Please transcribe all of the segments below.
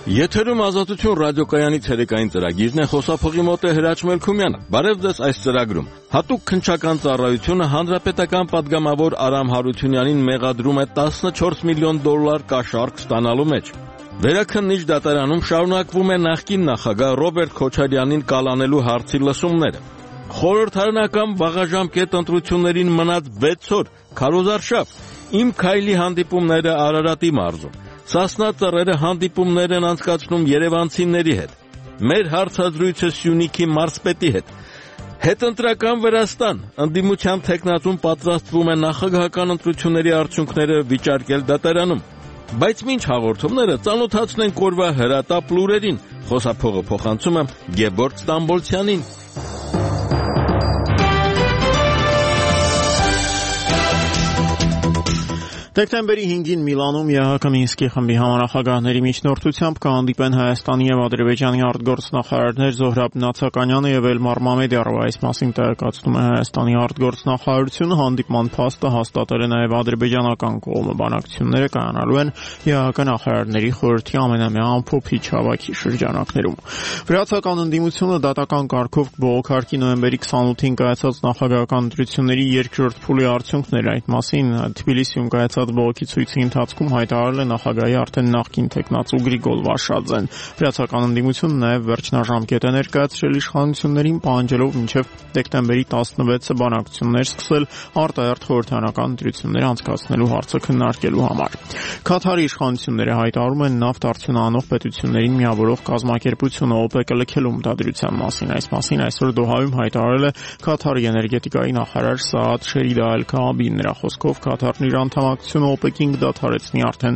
Եթերում ազատություն ռադիոկայանի ցերեկային ծրագիրն է, խոսափողի մոտ է Հրաչ Մելքումյանը։ Բարև ձեզ այս ծրագրում։ Հատուկ քննչական ծառայությունը հանրապետական պատգամավոր Արամ Հարությունյանին մեղադրում է $14 միլիոն կաշառք ստանալու մեջ։ Վերաքննիչ դատարանում շարունակվում է նախկին նախագահ Ռոբերտ Քոչարյանին կալանելու հարցի լսումները։ Խորհրդարանական վաղաժամկետ ընտրություններին մնաց 6 օր, քարոզարշավ։ Իմ քայլի հանդիպումները Արարատի մարզում։ Սասնա ծռերը հանդիպումներ են անցկացնում երևանցիների հետ։ Մեր հարցազրույցը Սյունիքի մարզպետի հետ։ Հետընտրական Վրաստան ընդդիմության թեկնածուն պատրաստվում է նախագահական ընտրությունների արդյունքները վիճարկել դատարանում։ Բայց մինչ հաղորդումները ծանոթացնենք օրվա հրատապ լուրերին։ Խոսափողը փոխանցում է Գեբորգ Ստամբոլցյանին։ Դեկտեմբերի 5-ին Միլանում ԵՀԿ Մինսկի խմբի համանախագահների միջնորդությամբ կհանդիպեն Հայաստանի եւ Ադրբեջանի արտգործնախարարներ Զոհրաբ Նացականյանը եւ Էլմար Մամեդյարովը։ Այս մասին տեղեկացնում է Հայաստանի արտգործնախարարությունը։ Հանդիպման փաստը հաստատել է նաեւ ադրբեջանական կողմը։ Բանակցությունները կայանալու են ԵՀԿ նախարարների խորհրդի ամենամյա ամփոփիչ հավաքի շրջանակներում։ Վրացական ընդդիմությունը դատական կարգով բողոքարկի նոյեմբերի 28-ին կայացած նախագահական ընտրությունների երկրորդ փուլի արդյունքները։ Այդ մասին Թբիլիսիում կայացած բողոքի ցույցի ընթացքում հայտարարել է նախագահի արդեն նախկին թեկնածու Գրիգոր Վաշաձեն։ Վրացական ընդդիմությունը նաև վերջնաժամկետ է ներկայացրել իշխանություններին, պահանջելով մինչև դեկտեմբերի 16-ը բանակցություններ սկսել արտահերթ խորհրդարանական ընտրություններ անցկացնելու հարցը քննարկելու համար։ Քաթարի իշխանությունները հայտարարում են նավթ արդյունահանող պետություններին միավորող կազմակերպությունը ՕՊԵԿ-ը լքելու մտադրության մասին։ Այս մասին այսօր Դոհայում հայտարարել է Քաթարի էներգետիկայի նախարար Սաադ Շերիդ Ալ Քաաբին։ Նրա խոսքով Քաթարն իր անդամակցությունը ՕՊԵԿ-ին կդադարեցնի արդեն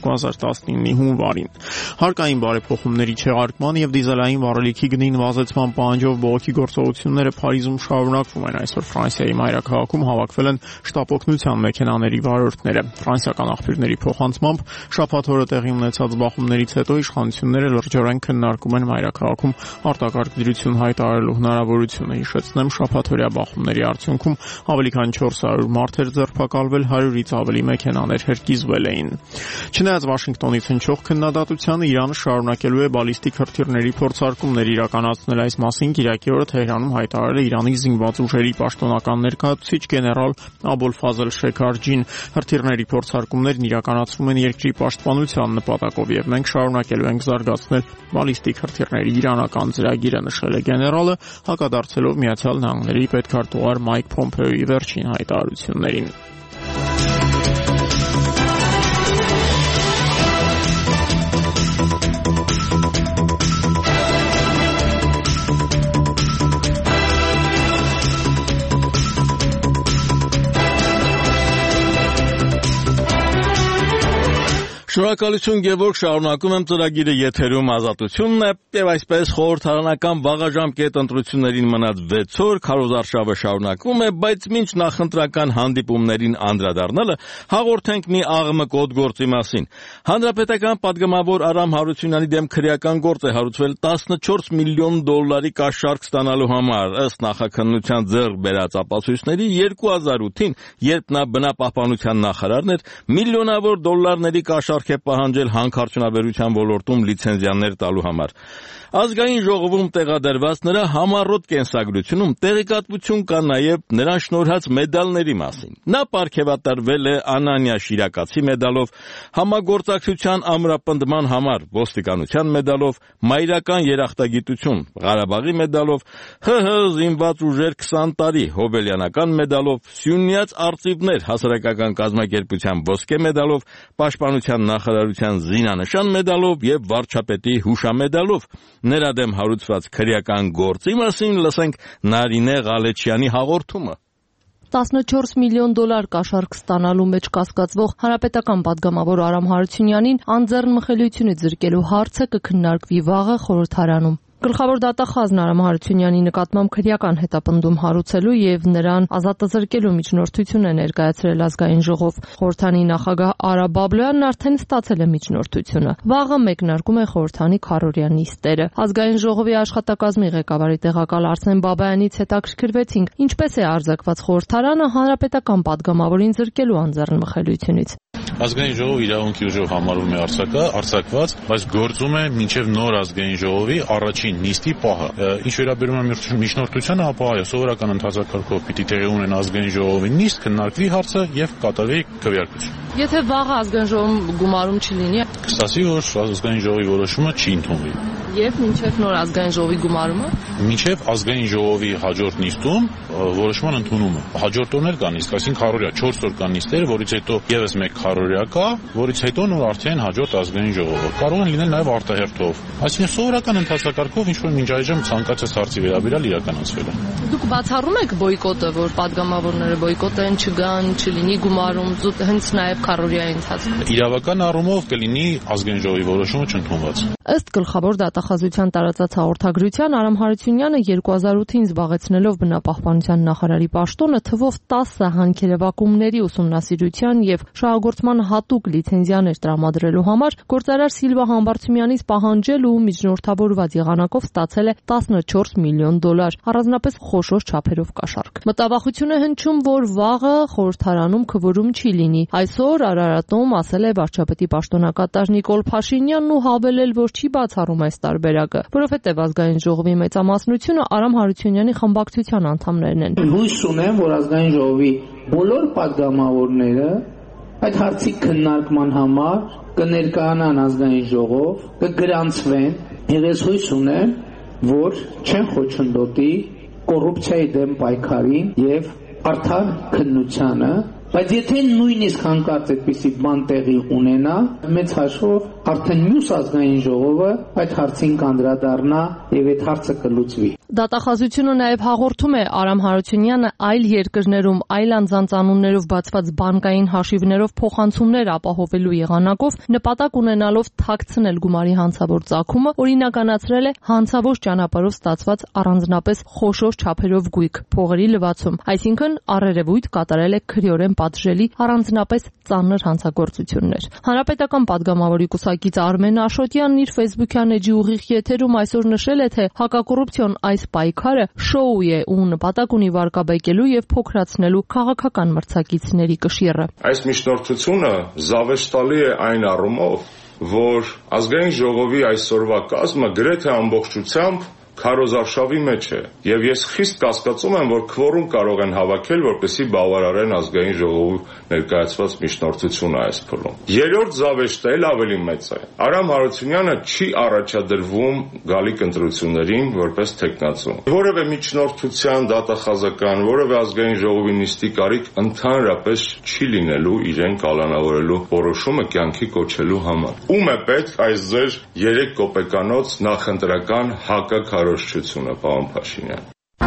2019-ի հունվարին։ Հարկային բարեփոխումների չեղարկման եւ դիզելային վառելիքի գնի նվազեցման պահանջով բողոքի գործողությունները Փարիզում շարունակվում են։ Այսօր Ֆրանսիայի մայրաքաղաքում հավաքվել են շտապօգնության մեքենաների վարորդները։ Ֆրանսիական աղբյուրների փոխանցմամբ շաբաթ օրը տեղի ունեցած բախումներից հետո իշխանությունները լրջորեն քննարկում են մայրաքաղաքում արտակարգ դրություն հայտարարելու հնարավորությունը։ Հիշեցնեմ, շաբաթօրյա բախումների արդյունքում ավելի քան 400 մարդ էր ձերբակալվել, 100-ից ավելի մեքենաներ հրկիզվել էին։ Չնայած Վաշինգտոնից հնչող քննադատությանը, Իրանը շարունակելու է բալիստիկ հրթիռների փորձարկումներ իրականացնել։ Այս մասին Կիրակի օրը Թեհրանում հայտարարել է Իրանի զինված ուժերի պաշտոնական ներկայացուցիչ գեներալ Աբոլֆազլ Շեքարջին։ Հրթիռների փորձարկումներն իրականացվում են երկրի պաշտպանության նպատակով եւ մենք շարունակելու ենք զարգացնել բալիստիկ հրթիռների իրանական ծրագիրը, նշել է գեներալը, հակադարձելով Միացյալ Նահանգների պետքարտուղար Մայք Փոմպեոյի վերջին հայտարարություններին։ Շնորհակալություն Գևորգ, շարունակում եմ ծրագիրը եթերում ազատությունն է եւ այսպես խորհրդարանական վաղաժամկետ ընտրություններին մնաց 6 օր, քարոզարշավը շարունակվում է, բայց մինչ նախընտրական հանդիպումներին անդրադառնալը հաղորդենք մի աղմկոտ գործի մասին։ Հանրապետական պատգամավոր Արամ Հարությունյանի դեմ քրեական գործ է հարուցվել $14 միլիոն կաշառք ստանալու համար։ Ըստ նախաքննության ձեռք բերած ապացույցների 2008-ին, երբ նա բնապահպանության նախարարն էր, միլիոնավոր դոլարների կաշառք է պահանջել հանքարդյունաբերության ոլորտում լիցենզիաներ տալու համար։ Ազգային ժողովում տեղադրված նրա համառոտ կենսագրությունում տեղեկատվություն կա նաև նրան շնորհած մեդալների մասին։ Նա պարգևատրվել է Անանյա Շիրակացի մեդալով, համագործակցության ամրապնդման համար ոստիկանության մեդալով, մայրական երախտագիտություն Ղարաբաղի մեդալով, ՀՀ զինված ուժեր 20 տարի հոբելյանական մեդալով, Սյունյաց արծիվներ հասարակական կազմակերպության ոսկե մեդալով, պաշտպանության նախարարության զինանշան մեդալով եւ վարչապետի հուշամեդալով։ Նրա դեմ հարուցված քրեական գործի մասին լսենք Նարինե Ղալեչյանի հաղորդումը։ $14 միլիոն կաշառք ստանալու մեջ կասկածվող հանրապետական պատգամավոր Արամ Հարությունյանին անձեռն մխելիությունից զրկելու հարցը կքննարկվի վաղը խորհրդարանում։ Գլխավոր դատախազն Արամ Հարությունյանի նկատմամբ քրեական հետապնդում հարուցելու եւ նրան ազատազրկելու միջնորդություն է ներկայացրել ազգային ժողով։ Խորհրդանի նախագահ Արա Բաբլոյանն արդեն ստացել է միջնորդությունը։ Վաղը մեկնարկում է խորհրդանի քառօրյա նիստերը։ Ազգային ժողովի աշխատակազմի ղեկավարի տեղակալ Արսեն Բաբայանից հետաքրքրվեցինք, ինչպես է արձակված խորհրդարանը հանրապետական պատգամավորին զրկելու անձեռնմխելիությունից։ Ազգային ժողովը իրավունքի ուժով համարվում է արձակված, բայց գործում է մինչև նոր ազգային ժողովի առաջին նիստի պահը։ Ինչ վերաբերում է միջնորդությանը, ապա այո, սովորական ընթացակարգով պիտի տեղի ունենա ազգային ժողովի նիստ, քննարկվի հարցը եւ կատարվի քվեարկություն։ Եթե վաղը ազգային ժողովում գումարում չլինի, կստացի, որ ազգային ժողովի որոշումը չի ընդունվի։ Եվ մինչև նոր ազգային ժողովի գումարումը, մինչև ազգային ժողովի հաջորդ նիստում որոշման ընդունումը։ Հաջորդ օրն էլ կա նիստ, այսինքն 4 օր կա նիստեր, որից հետո եւս մեկ 100-օրյա կա, որից հետո նոր արդեն հաջորդ ազգային ժողովը։ Կարող են լինել նաեւ արտահերթով։ Այսինքն սովորական ընթացակարգով ինչ որ մինչ այժմ ցանկացած հարցի վերաբերյալ իրականացվել է։ Դուք բացառում եք բոյկոտը, որ падգամավորները բոյկոտեն, չգան, չլինի գումարում, հենց նաեւ 100-օրյայի ընթացքում։ Իրավական առումով կլինի ազգային ժողովի որոշումը չընդունված։ Ըստ գլխավոր դատախազության տարածած հաղորդագրության Արամ Հարությունյանը 2008-ին զբաղեցնելով բնապահպանության նախարարի պաշտոնը թվով 10 հանքերևակումների ուսումնասիրության եւ շահագործման հատուկ լիցենզիաներ տրամադրելու համար գործարար Սիլվա Համբարձումյանից պահանջել ու միջնորդավորված եղանակով ստացել է $14 միլիոն, առանձնապես խոշոր չափերով կաշառք։ Մտավախություն է հնչում, որ վաղը խորհրդարանում քվորում չի լինի։ Այսօր Արարատում ասել է վարչապետի պաշտոնակատար Նիկոլ Փաշինյանն ու հավելել, որ չի բացառում այս տարբերակը, որովհետև ազգային ժողովի մեծամասնությունը Արամ Հարությունյանի խմբակցության անդամներն են։ Հույս ունեմ, որ ազգային ժողովի բոլոր падգամավորները այդ հարցի քննարկման համար կներկայանան ազգային ժողով, կգրանցվեն, եւ ես հույս ունեմ, որ չեն խոչընդոտի կոռուպցիայի դեմ պայքարին եւ արդար քննությանը, բայց եթե նույնիսկ հանկարծ այդպիսի բան տեղի ունենա, մեծ հաշվով արդեն մյուս ազգային ժողովը այդ հարցին կանդրադառնա եւ այդ հարցը կլուծվի։ Դատախազությունը նաև հաղորդում է Արամ Հարությունյանը այլ երկրներում այլ անձանց անուններով բացված բանկային հաշիվներով փոխանցումներ ապահովելու եղանակով նպատակ ունենալով թաքցնել գումարի հանցավոր ծագումը, օրինականացրել է հանցավոր ճանապարհով ստացված առանձնապես խոշոր չափերով գույք, փողերի լվացում, այսինքն առերևույթ կատարել է քրեորեն պատժելի առանձնապես ծանր հանցագործություններ։ Հանրապետական падգամավորի կուսակից Արմեն Աշոտյանն իր Facebook-յան էջի ուղիղ եթերում այսօր նշել է, թե հակակոռուպցիոն այս պայքարը շոու է ու նպատակ ունի վարկաբեկելու եւ փոքրացնելու քաղաքական մրցակիցների կշիռը։ Այս միջնորդությունը զավեշտալի է այն առումով, որ ազգային ժողովի այսօրվա կազմը գրեթե ամբողջությամբ քարոզարշավի մեջ է եւ ես խիստ կասկածում եմ, որ քվորում կարող են հավաքել, որպեսզի բավարարեն ազգային ժողովի ներկայացված միջնորդությունը այս փուլում։ Երրորդ զավեշտը էլ ավելի մեծ է։ Արամ Հարությունյանը չի առաջադրվում գալիք ընտրություններին որպես թեկնածու։ Որևէ միջնորդության, դատախազական, որևէ ազգային ժողովի նիստի կարիք ընդհանրապես չի լինելու իրեն կալանավորելու որոշումը կյանքի կոչելու համար։ Ում է պետք այս ձեր 3 կոպեկանոց նախընտրական հակաքարոզչությունը, պարոն Փաշինյան։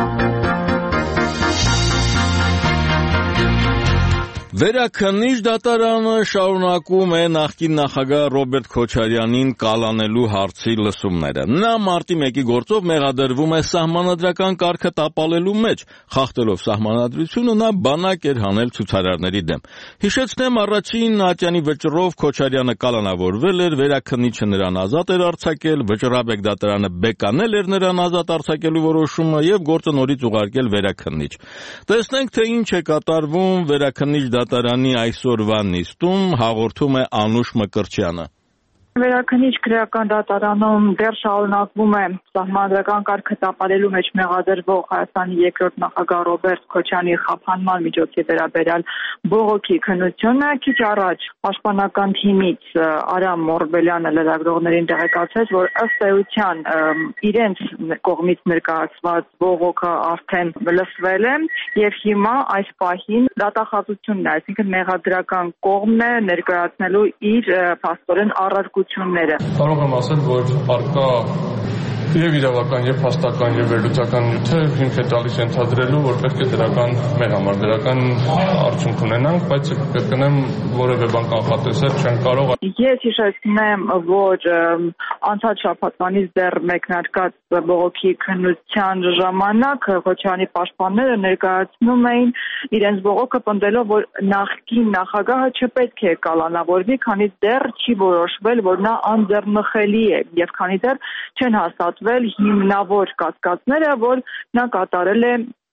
Վերաքննիչ դատարանը շարունակում է նախկին նախագահ Ռոբերտ Քոչարյանին կալանելու հարցի լսումները։ Նա մարտի 1-ի գործով մեղադրվում է սահմանադրական կարգը տապալելու մեջ, խախտելով սահմանադրությունը նա բանակ էր հանել ցուցարարների դեմ։ Հիշեցնեմ, առաջին ատյանի վճռով Քոչարյանը կալանավորվել էր, վերաքննիչը նրան ազատ էր արձակել, վճռաբեկ դատարանը բեկանել էր նրան ազատ արձակելու որոշումը եւ գործը նորից ուղարկել վերաքննիչ։ Տեսնենք, թե ինչ է կատարվում վերաքննիչ դատարանի այսօրվա նիստում, հաղորդում է Անուշ Մկրտչյանը։ Վերաքննիչ քրեական դատարանում դեռ շարունակվում է սահմանադրական կարգը տապալելու մեջ մեղադրվող Հայաստանի երկրորդ նախագահ Ռոբերտ Քոչարյանի խափանման միջոցի վերաբերյալ բողոքի քննությունը։ Քիչ առաջ պաշտպանական թիմից Արամ Մորբելյանը լրագրողներին տեղեկացրեց, որ ըստ էության իրենց կողմից ներկայացված բողոքը արդեն լսվել է եւ հիմա այս պահին դատախազությունն է, այսինքն մեղադրական կողմն է ներկայացնելու իր փաստորեն առարկությունները։ Կարող եմ ասել, որ արկա եւ իրավական եւ փաստական եւ վերլուծական նյութը հիմք է տալիս ենթադրելու, որ պետք է դրական մեր համար դրական արդյունք ունենանք, բայց կրկնեմ, որևէ բան կանխատեսել չեն կարող։ Ես հիշեցնեմ, որ անցած շաբաթվանից դեռ մեկնարկած բողոքի քննության ժամանակ Քոչարյանի պաշտպանները ներկայացնում էին իրենց բողոքը պնդելով, որ նախկին նախագահը չպետք է կալանավորվի, քանի դեռ չի որոշվել, որ նա անձեռնխելի է եւ քանի դեռ չեն հաստատվել հիմնավոր կասկածները, որ նա կատարել է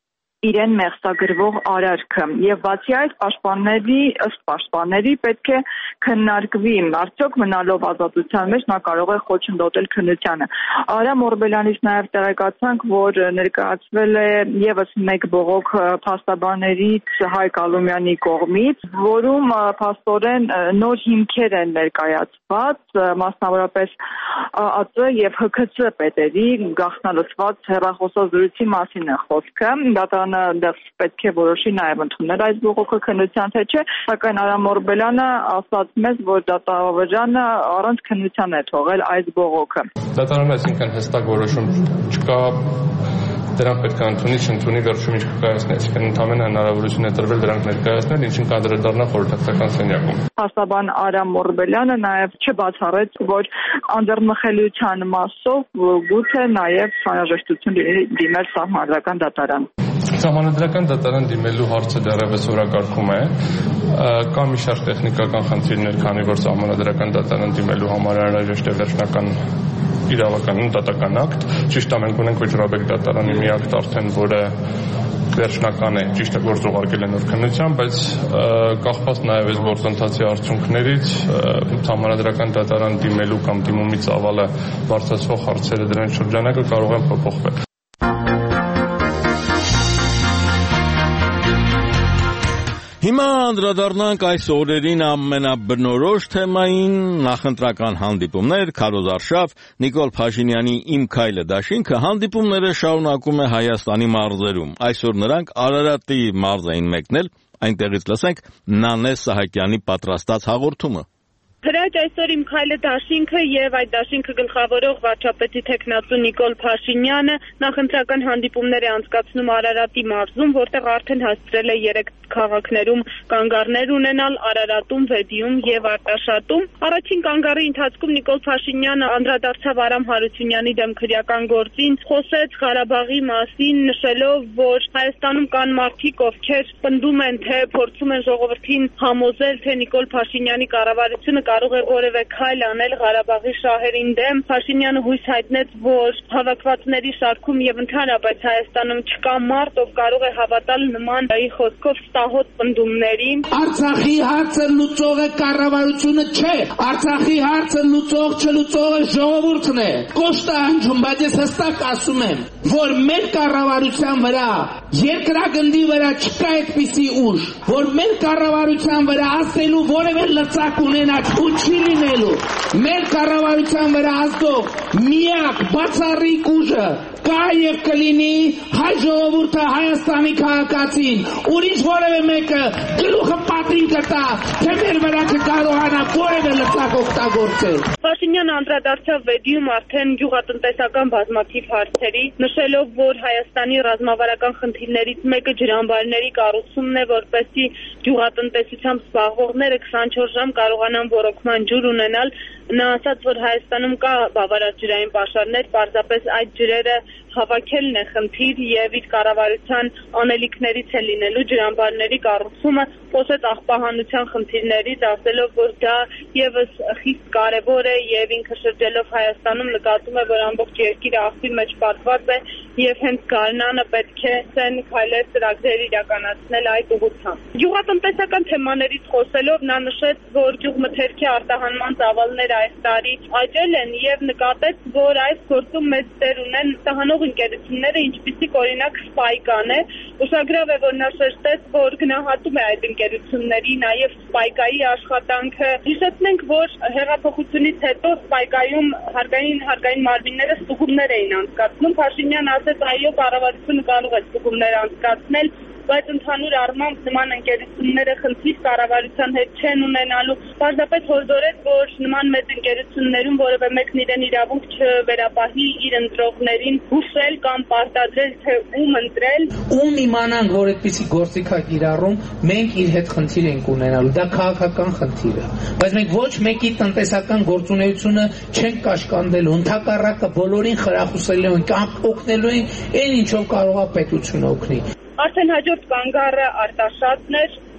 իրեն մեղսագրվող արարքը եւ բացի այդ ըստ պաշտպանների պետք է քննարկվի արդյոք մնալով ազատության մեջ նա կարող է խոչընդոտել քննությանը։ Արամ Օրբելյանից նաեւ տեղեկացանք, որ ներկայացվել է եւս մեկ բողոք փաստաբաններից Հայկ Ալումյանի կողմից, որում փաստորեն նոր հիմքեր են ներկայացված, մասնավորապես ԱԾ եւ ՀՔՑ պետերի գաղտնալսված հեռախոսազրույցի մասին է խոսքը։ Դատարանը դեռ պետք է որոշի նաեւ ընդունել այս բողոքը քննության թե չէ, սակայն Արամ Օրբելյանը ասաց մեզ, որ դատավարանը առանց քննության է թողել այս բողոքը։ Դատարանը այսինքն հստակ որոշում չկա, դրանք պետք է ընդունի, չընդունի, վերջում ինչ կկայացնի, այսինքն ընդամենը հնարավորություն է տրվել դրանք ներկայացնել, ինչին կանդրադառնա խորհրդատվական սենյակում։ Փաստաբան Արամ Օրբելյանը նաև չբացառեց, որ անձեռնմխելիության մասով գուցե նաև անհրաժեշտություն դիմել սահմանադրական դատարան։ Սահմանադրական դատարան դիմելու հարցը դեռևս օրակարգում է, կա մի շարք տեխնիկական խնդիրներ, քանի որ սահմանադրական դատարան դիմելու համար անհրաժեշտ է վերջնական իրավական դատական ակտ, ճիշտ է մենք ունենք Վճռաբեկ դատարանի մի ակտ արդեն, որը վերջնական է, ճիշտ է գործ ուղարկել են քննության, բայց կախված նաև այս գործընթացի արդյունքներից սահմանադրական դատարան դիմելու կամ դիմումից ավալը բարձրացվող հարցերը դրանց շրջանակը կարող են փոփոխվել։ Հիմա անդրադառնանք այս օրերին ամենաբնորոշ թեմային նախընտրական հանդիպումներ, քարոզարշավ, Նիկոլ Փաշինյանի «Իմ քայլը» դաշինքը հանդիպումները շարունակում է Հայաստանի մարզերում։ Այսօր նրանք Արարատի մարզ էին մեկնել, այնտեղից լսենք Նանե Սահակյանի պատրաստած հաղորդումը։ Հրաչ այսօր «Իմ քայլը» դաշինքը եւ այդ դաշինքը գլխավորող վարչապետի թեկնածու Նիկոլ Փաշինյանը նախընտրական հանդիպումներ է անցկացնում Արարատի մարզում, որտեղ արդեն հասցրել է 3 քաղաքներում կանգառներ ունենալ Արարատում, Վեդիում եւ Արտաշատում։ Առաջին կանգառի ընթացքում Նիկոլ Փաշինյանը անդրադարձավ Արամ Հարությունյանի դեմ քրեական գործին, խոսեց Ղարաբաղի մասին, նշելով, որ Հայաստանում կան մարդիկ, ովքեր պնդում են, թե փորձում են ժողովրդին համոզել, թե Նիկոլ Փաշինյանի կառավարությունը կարող է որևէ քայլ անել Ղարաբաղի շահերին դեմ։ Փաշինյանը հույս հայտնեց, որ հավաքվածների շարքում եւ ընդհանրապես Հայաստանում չկա մարդ, ով կարող է հավատալ նման խոսքով ստահոդ պնդումներին։ Արցախի հարցը լուծողը կառավարությունը չէ, Արցախի հարցը չլուծողը ժողովուրդն է։ Կոշտ է հնչում, բայց ես հստակ ասում եմ, որ մեր կառավարության վրա երկրագնդի վրա չկա այդպիսի ուժ, որ մեր կառավարության վրա ասելու որևէ լծակ ունենաց ու չի լինելու։ Մեր կառավարության վրա ազդող միակ բացառիկ ուժը կա եւ կլինի հայ ժողովուրդը, Հայաստանի քաղաքացին, ուրիշ որևէ մեկը գլուխը պատին կտա, թե մեր վրա կկարողանա որևէ լծակ օգտագործել։ Փաշինյանը անդրադարձավ Վեդիում արդեն գյուղատնտեսական բազմաթիվ հարցերի, նշելով, որ Հայաստանի ռազմավարական խնդիրներից մեկը ջրամբարների կառուցումն է, որպեսզի գյուղատնտեսությամբ զբաղվողները 24 ժամ կարողանան ոռոգման ջուր ունենալ։ Նա ասաց, որ Հայաստանում կա բավարար ջրային պաշարներ, պարզապես այդ ջրերը հավաքելն է խնդիր եւ իր կառավարության անելիքներից է լինելու ջրամբարների կառուցումը, խոսեց աղբահանության խնդիրներից, ասելով, որ դա եւս խիստ կարեւոր է եւ ինքը շրջելով Հայաստանում նկատում է, որ ամբողջ երկիրը աղբի մեջ պատված է եւ հենց Գարնանը պետք է ցեն քայլեր ծրագրեր իրականացնել այդ ուղղությամբ։ Գյուղատնտեսական թեմաներից խոսելով նա նշեց, որ գյուղմթերքի արտահանման ծավալները այս տարի աճել են եւ նկատեց, որ այս գործում մեծ դեր ունեն ստահանող ընկերությունները, ինչպիսիք օրինակ Սպայկան է։ Ուշագրավ է, որ նա շեշտեց, որ գնահատում է այդ ընկերությունների նաեւ Սպայկայի աշխատանքը։ Հիշեցնենք, որ հեղափոխությունից հետո Սպայկայում հարգային մարմինները ստուգումներ էին անցկացնում։ Փաշինյանը ասաց, այո, կառավարությունը կարող է ստուգումներ անցկացնել, բայց ընդհանուր առմամբ նման ընկերությունները խնդիր կառավարության հետ չեն ունենալու։ Պարզապես հորդորեց, որ նման մեծ ընկերություններում որևէ մեկն իրեն իրավունք չվերապահի իր ընտրողներին հուշել կամ պարտադրել, թե ում ընտրել։ Ում իմանանք, որ այդպիսի գործիք է կիրառում, մենք իր հետ խնդիր ենք ունենալու։ Դա քաղաքական խնդիր է։ Բայց մենք ոչ մեկի տնտեսական գործունեությունը չենք կաշկանդելու, ընդհակառակը բոլորին խրախուսելու ենք, օգնելու ենք այն ինչով կարող է պետությունը օգնի։ Արդեն հաջորդ կանգառը Արտաշատն էր,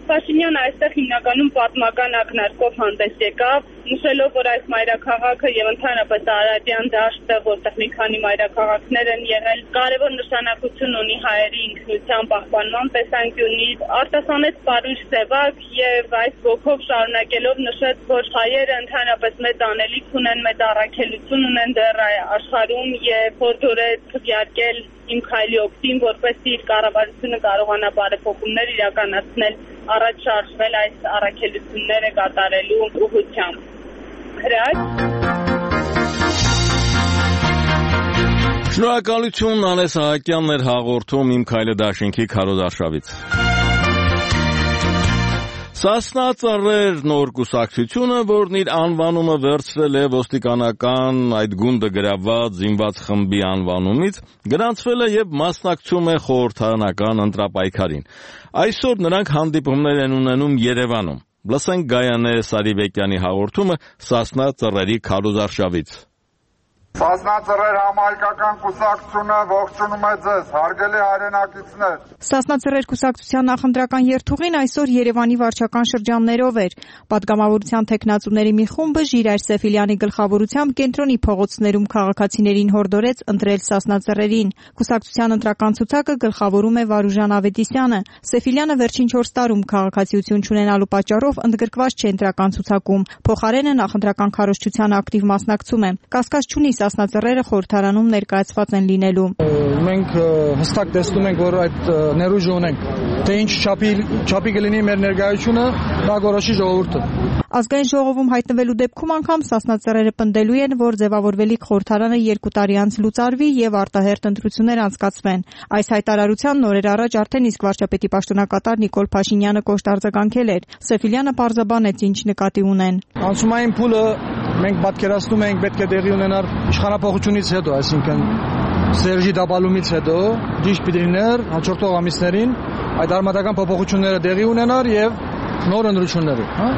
Փաշինյանը այստեղ հիմնականում պատմական ակնարկով հանդես եկավ, նշելով, որ այս մայրաքաղաքը եւ ընդհանրապես Արարատյան դաշտը, որտեղ մի քանի մայրաքաղաքներ են եղել, կարևոր նշանակություն ունի հայերի ինքնության պահպանման տեսանկյունից, արտասանեց Պարույր Սևակ եւ այս ոգով շարունակելով նշեց, որ հայերը ընդհանրապես մեծ անելիք ունեն, մեծ առաքելություն ունեն դեռ աշխարհում եւ փորձորեց քվեարկել Իմ քայլի օգտին, որպեսզի իր կառավարությունը կարողանա բարեփոխումներ իրականացնել, առաջ շարժվել այս առաքելությունները կատարելու ուղղությամբ։ Շնորհակալություն Անես Սահակյանն էր հաղորդում Իմ քայլը դաշինքի քարոզարշավից։ Սասնա ծռեր նոր կուսակցությունը, որն իր անվանումը վերցրել է ոստիկանական այդ գունդը գրաված զինված խմբի անվանումից, գրանցվել է եւ մասնակցում է խորհրդարանական ընտրապայքարին։ Այսօր նրանք հանդիպումներ են ունենում Երևանում։ Լսենք Գայանե Սարիբեկյանի հաղորդումը Սասնա ծռերի քարոզարշավից։ Սասնա ծռեր համահայկական կուսակցությունը ողջունում է ձեզ, հարգելի հայրենակիցներ։ Սասնա ծռեր կուսակցության նախընտրական երթուղին այսօր Երևանի վարչական շրջաններով էր։ Պատգամավորության թեկնածուների մի խումբը Ժիրայր Սեֆիլյանի գլխավորությամբ կենտրոնի փողոցներում քաղաքացիներին հորդորեց ընտրել Սասնա ծռերին։ Կուսակցության ընտրական ցուցակը գլխավորում է Վարուժան Ավետիսյանը։ Սեֆիլյանը վերջին 4 տարում քաղաքացիություն չունենալու պատճառով ընդգրկված չէ ընտրական ցուցակում։ Փոխարենը նախընտրական քարոզչության ակտիվ մասնակցում է։ Կասկած չունի Սասնա ծռերը խորհրդարանում ներկայացված են լինելու։ Մենք հստակ տեսնում ենք, որ այդ ներուժը ունենք, թե ինչ չափի կլինի մեր ներկայությունը, դա որոշի ժողովուրդը։ Ազգային ժողովում հայտնվելու դեպքում անգամ Սասնա ծռերը պնդելու են, որ ձևավորվելիք խորհրդարանը 2 տարի անց լուծարվի եւ արտահերթ ընտրություններ անցկացվեն։ Այս հայտարարության նորեր առաջ արդեն իսկ վարչապետի պաշտոնակատար Նիկոլ Փաշինյանը կոշտ արձագանքել էր։ Սեֆիլյանը պարզաբանեց ինչ նկատի ունեն։ Անցումային փուլը մենք պատկերացնում ենք պետք է տեղի ունենար իշխանապողությունից հետո, այսինքն Սերժի դապալումից հետո, ճիշտ պիտի լիներ հաջորդող ամիսներին այդ արմատական փոփոխությունները տեղի ունենար եւ նոր ընտրություններ։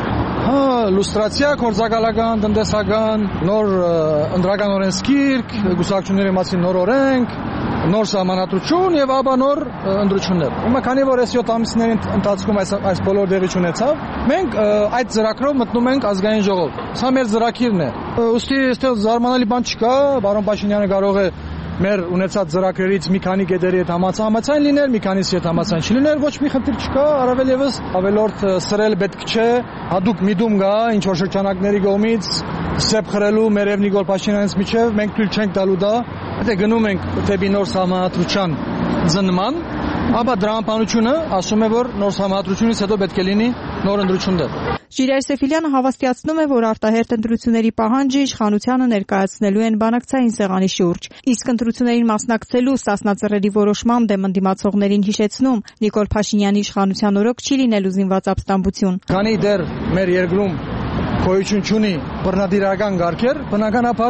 Լուստրացիա, կորզակալական, տնտեսական, նոր ընտրական օրենսգիրք, գուսակցությունների մասին նոր օրենք, նոր սահմանադրություն եւ ապա նոր ընտրություններ։ Ուրեմն քանի որ այս 7 ամիսների ընթացքում այս բոլոր տեղի ունեցավ, մենք այդ ծրագրով մտնում ենք ազգային ժողով։ Սա մեր ծրագիրն է։ Ոստի այստեղ զարմանալի բան չկա, բարոն Փաշինյանը կարող է մեր ունեցած ծրագրերից մի քանի կետերի հետ համաձայն լինել, մի քանիսի հետ համաձայն չլինել, ոչ մի խնդիր չկա, առավել եւս ավելորդ սրել պետք չէ, հadoop միտում գա ինչ որ շրջանակների կողմից սեփ խրելու մեր եւ Նիկոլ Փաշինյանից միջև մենք թույլ չենք տալու դա, եթե գնում ենք դեպի նոր սահմանադրության զննման, ապա դրամապանությունը ասում է որ նոր սահմանադրությունից հետո պետք է լինի նոր ընտրություններ։ Ժիրայր Սեֆիլյանը հավաստիացնում է, որ արտահերթ ընտրությունների պահանջը իշխանությանը ներկայացնելու են բանակցային սեղանի շուրջ։ Իսկ ընտրություններին մասնակցելու Սասնա ծռերի որոշման դեմ ընդդիմացողներին հիշեցնում, Նիկոլ Փաշինյանի իշխանության օրոք չի լինելու զինված ապստամբություն։ Քանի դեռ մեր երկրում գոյություն չունի բռնադիրական գարքեր, բնականաբար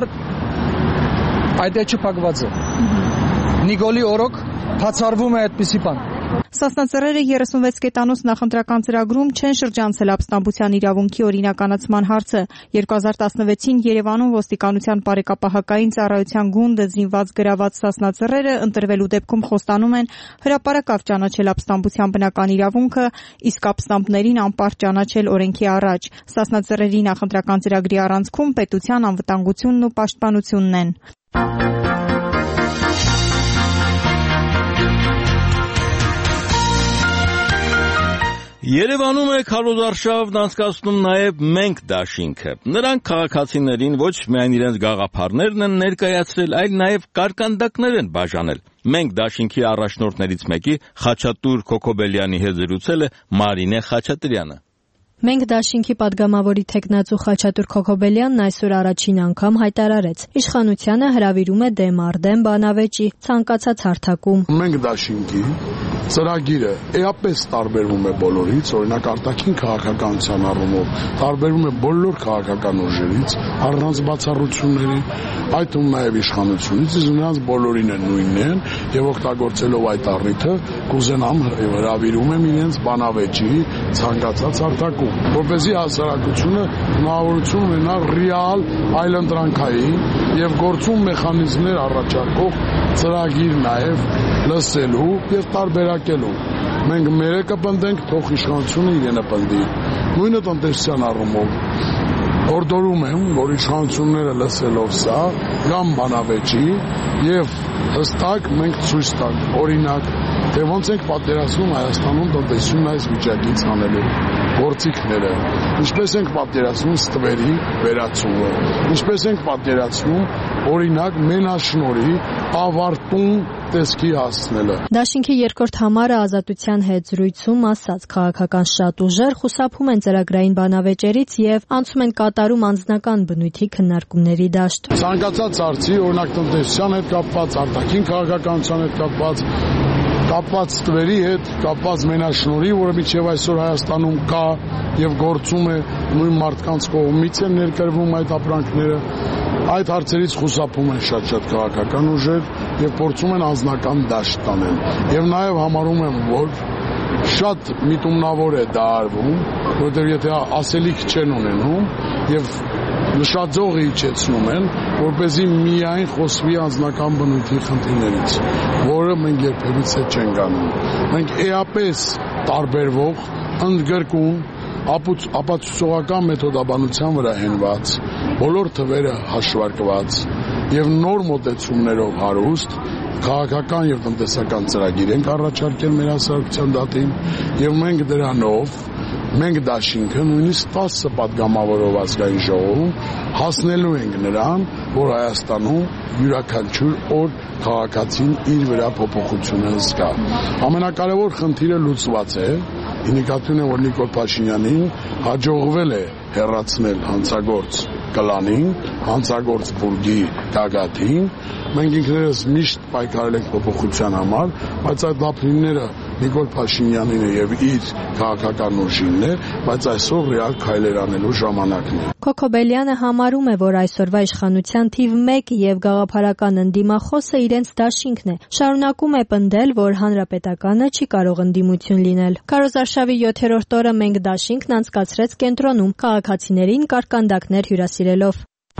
այդ էջը փակված է։ Նիկոլի օրոք բացառվում է այդպիսի բան։ Սասնա ծռերը 36 կետանոց նախընտրական ծրագրում չեն շրջանցել ապստամբության իրավունքի օրինականացման հարցը։ 2016-ին Երևանում ոստիկանության բարեկապահական ծառայության գունդը զինված գրաված Սասնա ծռերը ընտրվելու դեպքում խոստանում են հրապարակավ ճանաչել ապստամբության բնական իրավունքը, իսկ ապստամբներին անպարտ ճանաչել օրենքի առաջ։ Սասնա ծռերի նախընտրական ծրագրի առանցքում պետության անվտանգությունն ու պաշտպանությունն են։ Երևանում է քարոզարշավն անցկացնում նաև մենք դաշինքը։ Նրանք քաղաքացիներին ոչ միայն իրենց գաղափարներն են ներկայացրել, այլ նաև կարկանդակներ են բաժանել։ Մենք դաշինքի առաջնորդներից մեկի Խաչատուր Քոքոբելյանի հետ զրուցել է Մարինե Խաչատրյանը։ Մենք դաշինքի падգամավորի թեկնածու Խաչատուր Քոքոբելյանն այսօր առաջին անգամ հայտարարեց. իշխանությանը հրավիրում է դեմ առ դեմ բանավեճի ցանկացած հարթակում։ Մենք դաշինքի ծրագիրը էապես տարբերվում է բոլորից, օրինակ արտաքին քաղաքականության առումով տարբերվում է բոլոր քաղաքական ուժերից, առանց բացառությունների, այդ թվում նաև իշխանությունից, իսկ նրանց բոլորին են նույնն են եւ օգտագործելով այդ առիթը կուզենամ հրավիրում եմ իրենց բանավեճի ցանկացած հարթակում, որպեսզի հասարակությունը հնարավորություն ունենա ռեալ այլընտրանքային եւ գործուն մեխանիզմներ առաջարկող ծրագիր նաև լսելու եւ տարբերակելու։ Մենք մերը կպնդենք, թող իշխանությունը իրենը պնդի։ Նույնը տնտեսության առումով Օրդորում եմ, որ իշխանությունները լսելով սա, կամ բանավեճի եւ հստակ մենք ցույց տանք օրինակ, թե ոնց ենք պատերազմում Հայաստանում տնտեսությունն այս վիճակից անելու գործիքները, ինչպես ենք պատերազմում ստվերի վերացումը, ինչպես ենք պատերազմում օրինակ մենաշնորհի ավարտուն տեսքի հասնելը։ Դաշինքի երկրորդ համարը Ազատության հետ զրույցում ասաց, քաղաքական շատ ուժեր խուսափում են ծրագրային բանավեճերից եւ անցում են կատարում անձնական բնույթի քննարկումների դաշտ։ Ցանկացած հարցի, օրինակ տնտեսության հետ կապված, արտաքին քաղաքականության հետ կապված ստվերի հետ, կապված մենաշնորհի, որը մինչև այսօր Հայաստանում կա եւ գործում է, նույն մարդկանց կողմից են ներկրվում այդ ապրանքները, այդ հարցերից խուսափում են շատ քաղաքական ուժեր եւ փորձում են անձնական դաշտ տանել։ Եվ նաեւ համարում եմ, որ շատ միտումնավոր է դա արվում, որովհետեւ եթե ասելիք չեն ունենում եւ նշաձողը իջեցնում են, որպեսզի միայն խոսվի անձնական բնույթի խնդիրներից, որը մենք երբևիցե չենք անում։ Մենք էապես տարբերվող, ընդգրկուն, ապացուցողական մեթոդաբանության վրա հենված, բոլոր թվերը հաշվարկված եւ նոր մոտեցումներով հարուստ քաղաքական եւ տնտեսական ծրագիր ենք առաջարկել մեր հասարակության դատին եւ մենք դաշինքը նույնիսկ 10 պատգամավորով ազգային ժողովում հասնելու ենք նրան, որ Հայաստանում յուրաքանչյուր օր քաղաքացին իր վրա փոփոխությունը զգա։ Ամենակարևոր խնդիրը լուծված է, ինքնին է, որ Նիկոլ Փաշինյանին հաջողվել է հեռացնել հանցագործ կլանին, հանցագործ բուրգի գագաթին։ Մենք ինքներս միշտ պայքարել ենք փոփոխության համար, բայց այդ լափնիները Նիկոլ Փաշինյանին է եւ իր քաղաքական ուժինն է, բայց այսօր ռեալ քայլեր անելու ժամանակն է։ Քոքոբելյանը համարում է, որ այսօրվա իշխանության թիվ 1 եւ գաղափարական ընդդիմախոսը իրենց դաշինքն է։ Շարունակում է պնդել, որ հանրապետականը չի կարող ընդդիմություն լինել։ Քարոզարշավի 7-րդ օրը մենք դաշինքն անցկացրեց կենտրոնում, քաղաքացիներին կարկանդակներ հյուրասիրելով։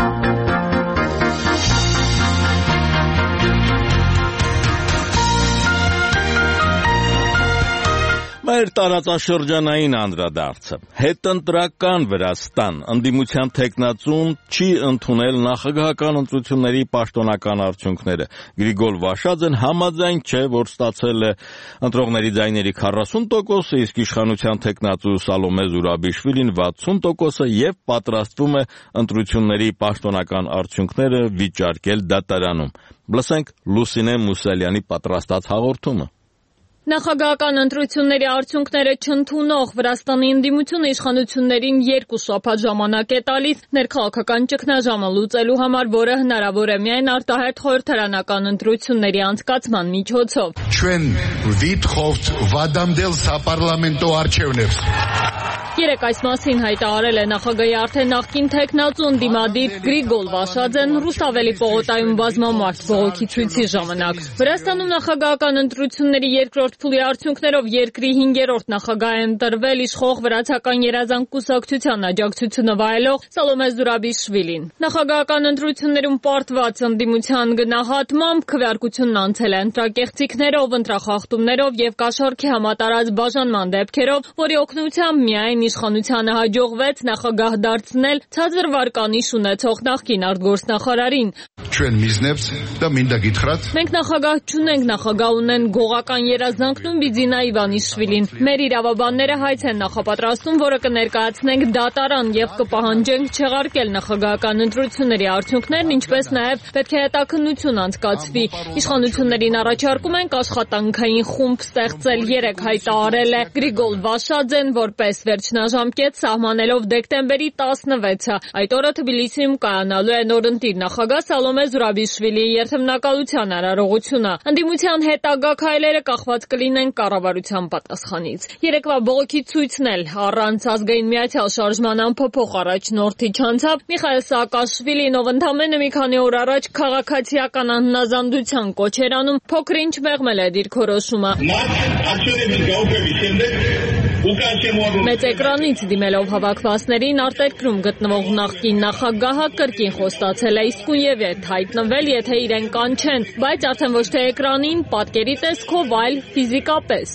Մեր տարածաշրջանային անդրադարձը հետընտրական Վրաստան ընդդիմության թեկնածուն չի ընդունել նախագահական ընտրությունների պաշտոնական արդյունքները։ Գրիգոր Վաշաձեն համաձայն չէ, որ ստացել է ընտրողների ձայների 40%, իսկ իշխանության թեկնածու Սալոմե Զուրաբիշվիլին 60% եւ պատրաստվում է ընտրությունների պաշտոնական արդյունքները վիճարկել դատարանում։ Լսենք Լուսինե Մուսալյանի պատրաստած հաղորդումը։ Նախագահական ընտրությունների արդյունքները չընդունող Վրաստանի ընդդիմությունը իշխանություններին 2 շաբաթ ժամանակ է տալիս ներքաղաքական ճգնաժամը լուծելու համար, որը հնարավոր է միայն արտահերթ խորհրդարանական ընտրությունների անցկացման միջոցով։ Ჩვენ ვითხოვთ վադამდել սապարլամենտո արչևներ։ Երեկ այս մասին հայտարարել է նախագահի արդեն նախկին թեկնածու ընդդիմադիր Գրիգոր Վաշաձեն Ռուսթավելի պողոտայում բազմամարդ բողոքի ցույցի ժամանակ։ Վրաստանում նախագահական ընտրությունների երկրորդ փուլի արդյունքներով երկրի 5-րդ նախագահ է ընտրվել իշխող Վրացական երազանք կուսակցության աջակցությունը վայելող Սալոմե Զուրաբիշվիլին։ Նախագահական ընտրություններում պարտված ընդդիմության գնահատմամբ քվեարկությունն անցել է ընտրակեղծիքներով, ընտրախախտումներով եւ կաշառքի համատարած բաժանման դեպքերով, որի օգնությամբ միայն իշխանությանը հաջողվեց նախագահ դարձնել ցածր վարկանիշ ունեցող նախկին արտգործնախարարին։ Ჩვენ միզնებს და მინდა გითხრათ Մենք նախագահ չունենք, նախագահ ունեն գողական երազանքն Բիձինա Իվանիշվիլին։ Մեր իրավաբանները հայց են նախապատրաստում, որը կներկայացնենք դատարան եւ կպահանջենք չեղարկել նախագահական ընտրությունների արդյունքներն, ինչպես նաեւ պետք է հետաքննություն անցկացվի։ Իշխանություններին առաջարկում ենք աշխատանքային խումբ ստեղծել, երեք հայտարարել է Գրիգոր Վաշաձեն, որպես վերջնաժամկետ սահմանելով դեկտեմբերի 16-ը։ Այդ օրը Թբիլիսիում կայանալու է նորընտիր նախագահ Սալոմե Զուրաբիշվիլիի երթմնակալության արարողությունը։ Ընդդիմության հետագա քայլերը կախված կլինեն կառավարության պատասխանից։ Երեկվա բողոքի ցույցն էլ առանց ազգային միացյալ շարժման անփոփոխ առաջնորդի չանցավ Միխայել Սաակաշվիլին, ով ընդամենը մի քանի օր առաջ քաղաքացիական անհնազանդության կոչ էր անում, փոքր-ինչ մեղմել է դիրքորոշումը։ Մեծ էկրանից դիմելով հավաքվածներին արտերկրում գտնվող նախկին նախագահը կրկին խոստացել է իսկույն եւ հայտնվել, եթե իրեն կանչեն, բայց արդեն ոչ թե էկրանին, պատկերի տեսքով, այլ ֆիզիկապես։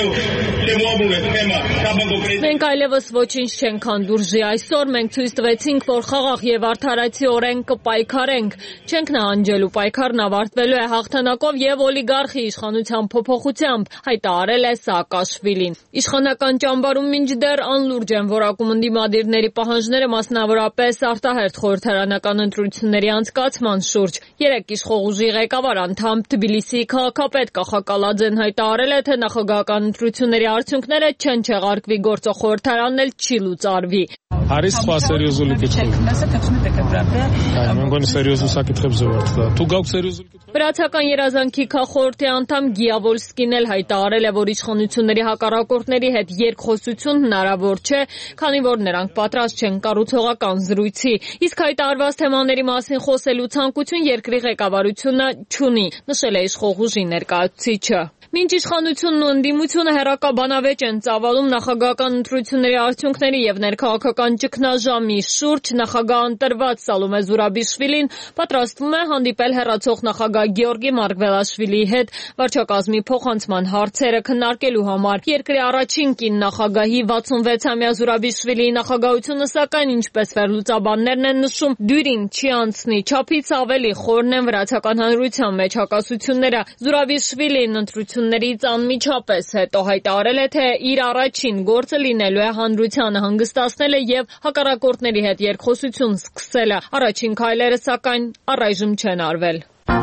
Մենք այլևս ոչինչ չենք հանդուրժի այսօր, մենք ցույց տվեցինք, որ խաղաղ եւ արդարացի օրենք կպայքարենք, չենք նահանջելու, պայքարն ավարտվելու է հաղթանակով եւ օլիգարխի իշխանության փոփոխությամբ, հայտարարել է Սաակաշվիլին։ Իշխանական ճամբարում մինչդեռ անլուրջ են որակում ընդդիմադիրների պահանջները, մասնավորապես արտահերթ խորհրդարանական ընտրությունների անցկացման շուրջ։ Երեկ իշխող ուժի ղեկավար անդամ Թբիլիսիի քաղաքապետ Կախակալաձեն հայտարարել է, թե նախագահական ընտրությունների արդյունքները չեն չեղարկվի, գործող խորհրդարանն էլ չի լուծարվի։ Არის սպա սերիոզული կիթխում։ Մենք սերիոզու սակիթխებ զորտ։ Դու գաք սերիոզული։ Վրացական երազանքի քաղաքորթի անդամ Գիավոլսկին էլ հայտարարել է, որ իշխանությունների հակառակորդների հետ երկխոսություն հնարավոր չէ, քանի որ նրանք պատրաստ չեն կառուցողական զրույցի։ Իսկ հայտարարված թեմաների մասին խոսելու ցանկություն երկրի ղեկավարությունը չունի, նշել է իշխող ուժի ներկայացուցիչը։ Մինչ իշխանությունն ու ընդդիմությունը հեռակա բանավեճ են ծավալում նախագահական ընտրությունների արդյունքների եւ ներքաղաքական ճգնաժամի շուրջ, նախագահ ընտրված Սալոմե Զուրաբիշվիլին պատրաստվում է հանդիպել հեռացող նախագահ Գեորգի Մարգվելաշվիլիի հետ վարչակազմի փոխանցման հարցերը քննարկելու համար։ Երկրի առաջին կին նախագահի 66-ամյա Զուրաբիշվիլիի նախագահությունը, սակայն, ինչպես վերլուծաբաններն են նշում, դյուրին չի անցնի, չափից ավելի խորն են վրացական հանրության մեջ հակասությունները։ Զուրաբիշվիլին ընտրություններից անմիջապես հետո հայտարարել է, թե իր առաջին գործը լինելու է հանրությանը հանգստացնելը եւ հակառակորդների հետ երկխոսություն սկսելը։ Առաջին քայլերը, սակայն, առայժմ չեն արվել։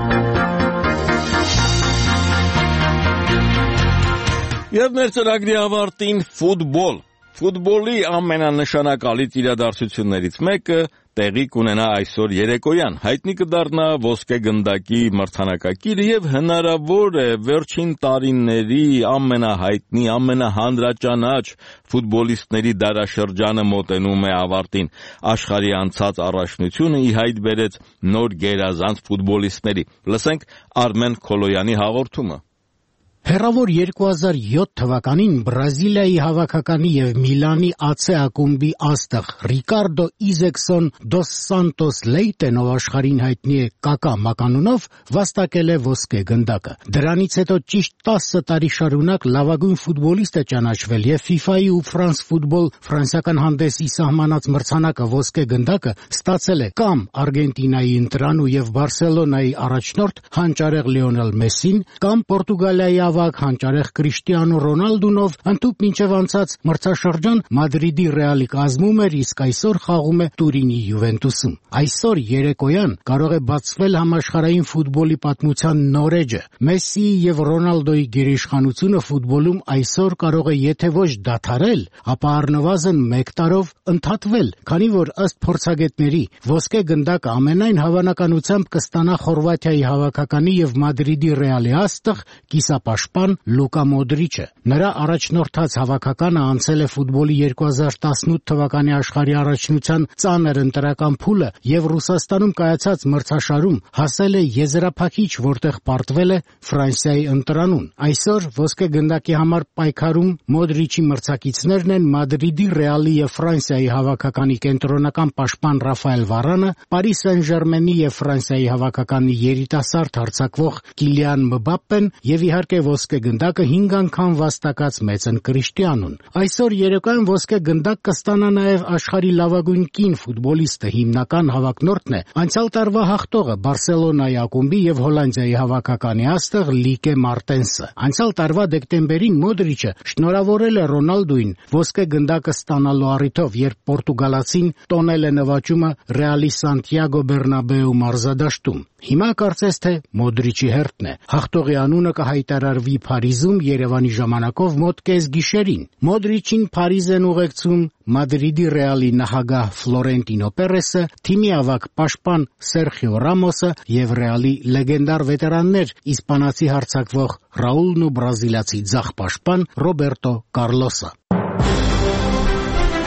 Եվ մեր ծրագրի ավարտին ֆուտբոլ։ Ֆուտբոլի ամենանշանակալից իրադարձություններից մեկը տեղի կունենա այսօր երեկոյան։ Հայտնի կդառնա ոսկե գնդակի մրցանակակիրը եւ հնարավոր է վերջին տարիների ամենահայտնի, ամենահանրաճանաչ ֆուտբոլիստների դարաշրջանը մոտենում է ավարտին։ Աշխարհի անցած առաջնությունը ի հայտ բերեց նոր գերազանց ֆուտբոլիստների։ Լսենք Արմեն Քոլոյանի հաղորդումը։ Հեռավոր 2007 թվականին Բրազիլիայի հավաքականի եւ Միլանի AC ակումբի աստղ Ռիկարդո Իզեքսոն դոս Սանտոս Լեյտենով աշխարհին հայտնի է Կակա մականունով վաստակել է ոսկե գնդակը։ Դրանից հետո ճիշտ 10 տարի շարունակ լավագույն ֆուտբոլիստ է ճանաչվել եւ FIFA-ի ու France Football ֆրանսիական հանդեսի սահմանած մրցանակը ոսկե գնդակը ստացել է կամ Արգենտինայի ընտրանու եւ Բարսելոնայի առաջնորդ հանճարեղ Լիոնել Մեսին, կամ Պորտուգալիայի հանճարեղ Կրիշտիանո Ռոնալդունով ընդհուպ մինչև անցած մրցաշրջան Մադրիդի Ռեալի կազմում էր, իսկ այսօր խաղում է Տուրինի Յուվենտուսում։ Այսօր երեկոյան կարող է բացվել համաշխարհային ֆուտբոլի պատմության նոր էջը։ Մեսսիի եւ Ռոնալդոյի գերիշխանությունը ֆուտբոլում այսօր կարող է եթե ոչ դադարել, ապա առնվազն 1 տարով ընդհատվել, քանի որ ըստ փորձագետների ոսկե գնդակը ամենայն հավանականությամբ կստանա Խորվաթիայի հավաքականի եւ Մադրիդի Ռեալի աստղ կիսապաշտպան Լուկա Մոդրիչը։ Նրա առաջնորդած հավաքականը անցել է ֆուտբոլի 2018 թվականի աշխարհի առաջնության ծանր ընտրական փուլը եւ Ռուսաստանում կայացած մրցաշարում հասել է եզրափակիչ, որտեղ պարտվել է Ֆրանսիայի ընտրանուն։ Այսօր ոսկե գնդակի համար պայքարում Մոդրիչի մրցակիցներն են Մադրիդի Ռեալի եւ Ֆրանսիայի հավաքականի կենտրոնական պաշտպան Ռաֆայել Վարանը, Պարիս Սեն-Ժերմենի եւ Ֆրանսիայի հավաքականի երիտասարդ հարձակվող Կիլիան Մբապպեն եւ իհարկե ոսկե գնդակը 5 անգամ վաստակած մեծն Կրիշտիանուն։ Այսօր երեկոյան ոսկե գնդակ կստանա նաեւ աշխարհի լավագույն կին ֆուտբոլիստը, հիմնական հավակնորդն է անցյալ տարվա հաղթողը Բարսելոնայի ակումբի եւ Հոլանդիայի հավաքականի աստղ Լիկե Մարտենսը։ Անցյալ տարվա դեկտեմբերին Մոդրիչը շնորհավորել է Ռոնալդուին ոսկե գնդակը ստանալու առիթով, երբ պորտուգալացին տոնել է նվաճումը Ռեալի Սանտիագո Բեռնաբեու մարզադաշտում։ Հիմա կարծես թե Մոդրիչի հերթն է։ Հաղթողի անունը կհայտարարվի Փարիզում Երևանի ժամանակով մոտ կեսգիշերին։ Մոդրիչին Փարիզ են ուղեկցում Մադրիդի Ռեալի նախագահ Ֆլորենտինո Պերեսը, թիմի ավագ պաշտպան Սերխիո Ռամոսը եւ Ռեալի լեգենդար վետերաններ իսպանացի հարձակվող Ռաուլն ու բրազիլացի ձախ պաշտպան Ռոբերտո Կարլոսը։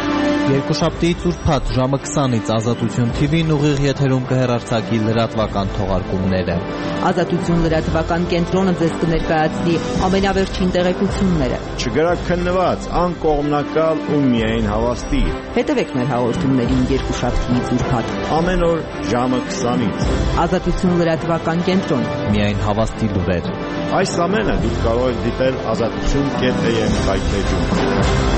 Երկուշաբթիից ուրբաթ ժամը 20-ից Ազատություն TV-ն ուղիղ եթերում կհեռարձակի լրատվական թողարկումները։ Ազատություն լրատվական կենտրոնը ձեզ կներկայացնի ամենավերջին տեղեկությունները։ Չգրաքննված, անկողմնակալ ու միայն հավաստի։ Հետևեք մեր հաղորդումներին երկուշաբթիից ուրբաթ ամեն օր ժամը 20-ից։ Ազատություն լրատվական կենտրոն։ Միայն հավաստի լուրեր։ Այս ամենը դուք կարող եք դիտել azatutun.am կայքեջում։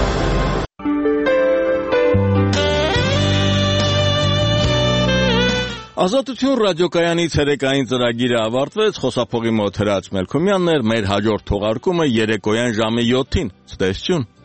Ազատություն ռադիոկայանի ցերեկային ծրագիրը ավարտվեց, խոսափողի մոտ Հրաչ Մելքոմյանն էր, մեր հաջորդ թողարկումը երեկոյան ժամը 7-ին։ Ցտեսություն։